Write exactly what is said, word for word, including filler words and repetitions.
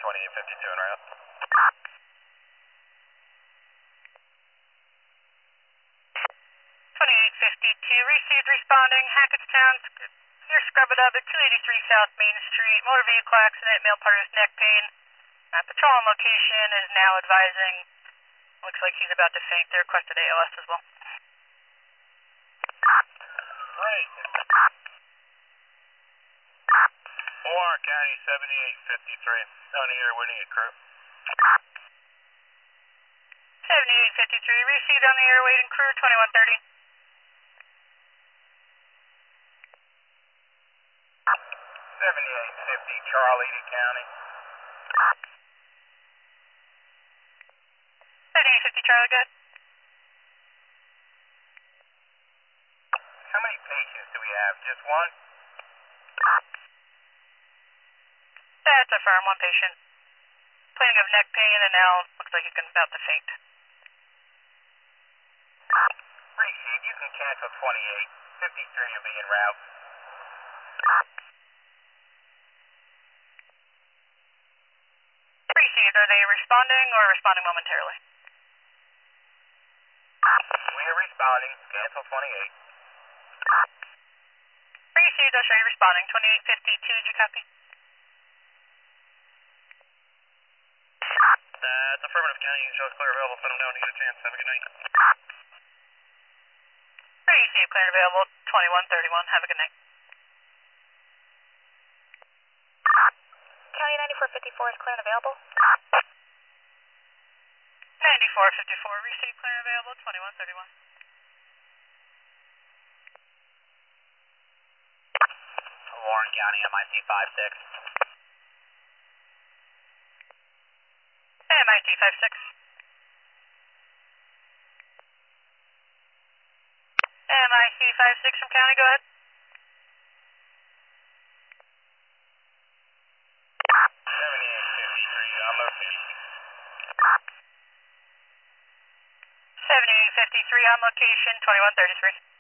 twenty-eight fifty-two en route. twenty-eight fifty-two, received, responding, Hackettstown. Near Scrub-It-Up at two eighty-three South Main Street. Motor vehicle accident, male partner with neck pain. Uh, patrol on location is now advising. Looks like he's about to faint. They requested A L S as well. Great. Warren County seventy-eight fifty-three. On the air, waiting at crew. seventy-eight fifty-three, received on the air, waiting crew, twenty-one thirty. seventy-eight fifty, Charlie to County. seventy-eight fifty, Charlie, good. How many patients do we have? Just one? That's affirmed, one patient. Complaining of neck pain and now looks like he's about to faint. Receive, you can cancel twenty-eight. fifty-three will be en route. Received, are they responding or responding momentarily? We are responding. Cancel twenty-eight. Received, I'll show you responding. twenty-eight fifty-two, did you copy? That's affirmative, County. You can show us clear available. Let them know when you get a chance. Have a good night. Received, clear and available. twenty-one thirty-one, have a good night. County ninety-four fifty-four is clear and available. ninety-four fifty-four, received, clear and available. twenty-one thirty-one. Warren County, M I C five six. M I T five six. M I C five six from County, go ahead. seventy-eight fifty-three, on location. seventy-eight fifty-three on location, twenty-one thirty-three.